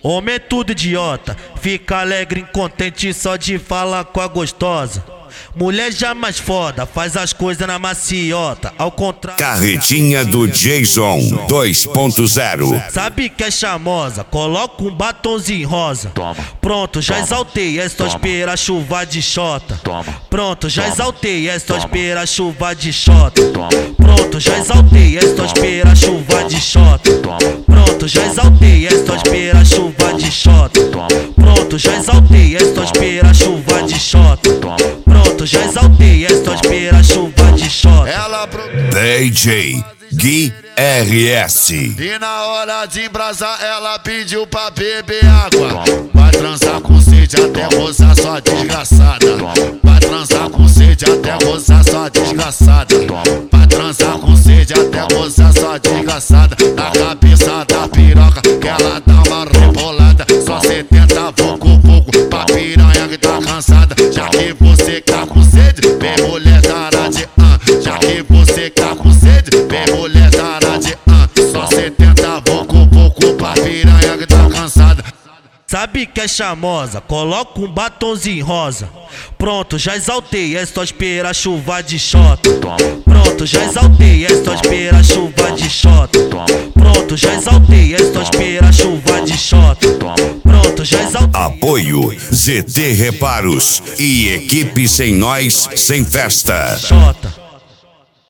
Homem é tudo idiota, fica alegre, incontente só de falar com a gostosa. Mulher já mais foda, faz as coisas na maciota, ao contrário. Carretinha do Jason 2.0. Sabe que é charmosa, coloca um batonzinho rosa. Toma. Pronto, já Toma. exaltei, é só Toma. esperar chuva de xota. Toma. Pronto, já Toma. exaltei, é só Toma. esperar chuva de xota. Toma. Pronto, já exaltei, é só Toma. esperar chuva de xota. Toma. Pronto, já exaltei, é só esperar chuva de xota. Toma. Pronto, já exaltei, é só esperar chuva de xota. Toma. Pronto, já exaltei, é só esperar chuva de xota. Ela DJ Gui RS. E na hora de embrasar ela pediu pra beber água. Vai transar com sede até gozar sua desgraçada. Vai transar com sede até gozar sua desgraçada. Vai transar com sede até gozar sua desgraçada. Na cabeça da piroca que ela dá uma rebolada. Só 70 vucu pra piranha que tá cansada. Já que você tá com sede, vem mulher dará de Já que você tá com sede, vem mulher dará de Só 70 vucu pra piranha que tá cansada. Sabe que é charmosa, coloca um batonzinho rosa. Pronto, já exaltei, é só esperar chuva de xota. Pronto, já exaltei, é só esperar chuva de xota. Pronto, já exaltei, é só esperar chuva de xota. Pronto, já exaltei. Apoio ZT Reparos e equipe Sem Nós Sem Festa. Xota.